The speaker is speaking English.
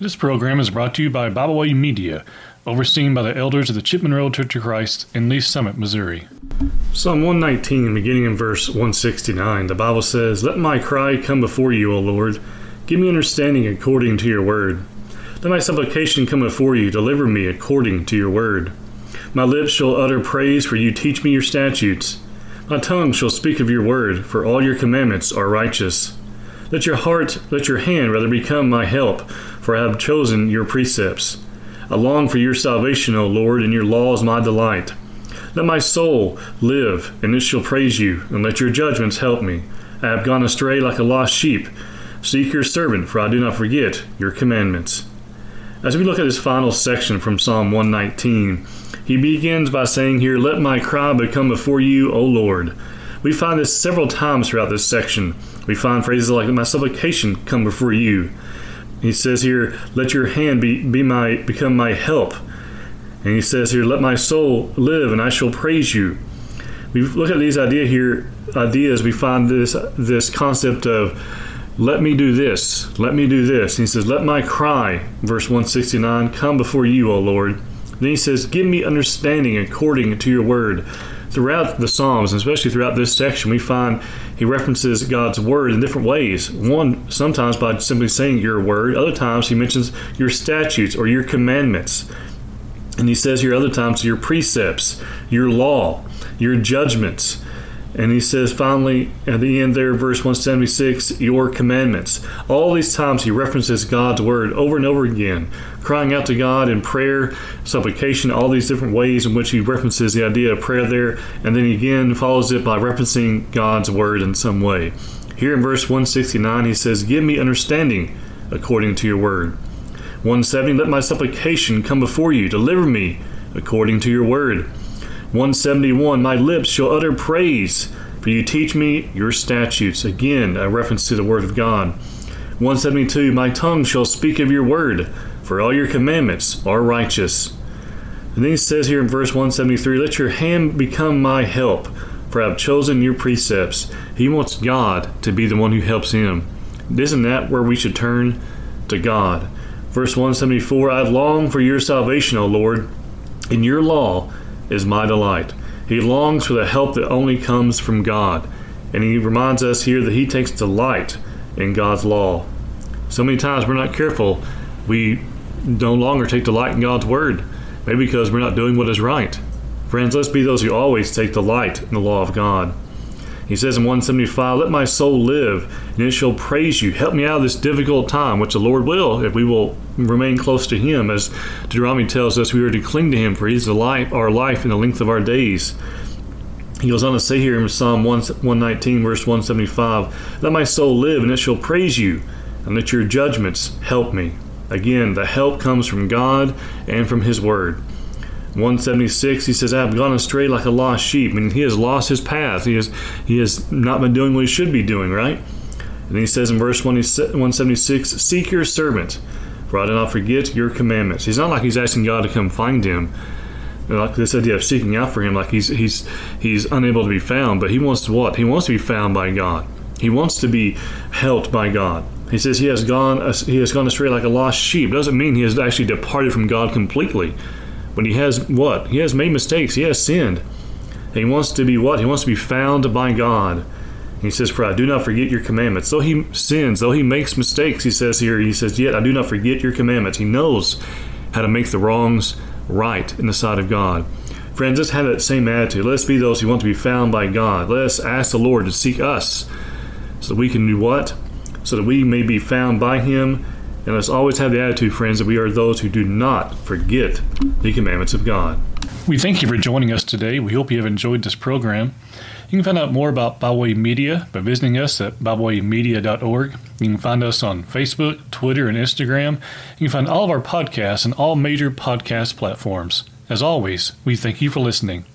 This program is brought to you by Bible Way Media, overseen by the elders of the Chipman Road Church of Christ in Lee Summit, Missouri. Psalm 119, beginning in verse 169, the Bible says, "Let my cry come before you, O Lord. Give me understanding according to your word. Let my supplication come before you. Deliver me according to your word. My lips shall utter praise, for you teach me your statutes. My tongue shall speak of your word, for all your commandments are righteous. Let your hand rather become my help, for I have chosen your precepts. I long for your salvation, O Lord, and your law is my delight. Let my soul live, and it shall praise you, and let your judgments help me. I have gone astray like a lost sheep. Seek your servant, for I do not forget your commandments." As we look at this final section from Psalm 119, he begins by saying here, "Let my cry become before you, O Lord." We find this several times throughout this section. We find phrases like, "Let my supplication come before you." He says here, "Let your hand become my help." And he says here, "Let my soul live, and I shall praise you." We look at these ideas. We find this concept of, "Let me do this, let me do this." And he says, "Let my cry," verse 169, "come before you, O Lord." Then he says, "Give me understanding according to your word." Throughout the Psalms, and especially throughout this section, we find he references God's word in different ways. One, sometimes by simply saying your word. Other times he mentions your statutes or your commandments. And he says here other times your precepts, your law, your judgments. And he says finally at the end there, verse 176, your commandments. All these times he references God's word over and over again, crying out to God in prayer, supplication, all these different ways in which he references the idea of prayer there. And then he again follows it by referencing God's word in some way. Here in verse 169 he says, "Give me understanding according to your word." 170, "Let my supplication come before you. Deliver me according to your word." 171, "My lips shall utter praise, for you teach me your statutes." Again, a reference to the word of God. 172, "My tongue shall speak of your word, for all your commandments are righteous." And then he says here in verse 173, "Let your hand become my help, for I have chosen your precepts." He wants God to be the one who helps him. Isn't that where we should turn? To God. Verse 174, "I long for your salvation, O Lord. In your law is my delight." He longs for the help that only comes from God. And he reminds us here that he takes delight in God's law. So many times we're not careful. We no longer take delight in God's word. Maybe because we're not doing what is right. Friends, let's be those who always take delight in the law of God. He says in 175, "Let my soul live, and it shall praise you." Help me out of this difficult time, which the Lord will, if we will remain close to him. As Deuteronomy tells us, we are to cling to him, for he's our life in the length of our days. He goes on to say here in Psalm 119, verse 175, "Let my soul live, and it shall praise you, and let your judgments help me." Again, the help comes from God and from his word. 176, he says, "I have gone astray like a lost sheep." And he has lost his path. He has not been doing what he should be doing, right? And he says in verse 176, "Seek your servant, for I do not forget your commandments." He's not like he's asking God to come find him. Like this idea of seeking out for him, like he's unable to be found. But he wants what? He wants to be found by God. He wants to be helped by God. He says he has gone astray like a lost sheep. It doesn't mean he has actually departed from God completely. But he has what? He has made mistakes. He has sinned. And he wants to be what? He wants to be found by God. He says, "For I do not forget your commandments." Though he sins, though he makes mistakes, he says here, "Yet I do not forget your commandments." He knows how to make the wrongs right in the sight of God. Friends, let's have that same attitude. Let's be those who want to be found by God. Let us ask the Lord to seek us so that we can do what? So that we may be found by him. And let's always have the attitude, friends, that we are those who do not forget the commandments of God. We thank you for joining us today. We hope you have enjoyed this program. You can find out more about Bible Way Media by visiting us at BibleWayMedia.org. You can find us on Facebook, Twitter, and Instagram. You can find all of our podcasts on all major podcast platforms. As always, we thank you for listening.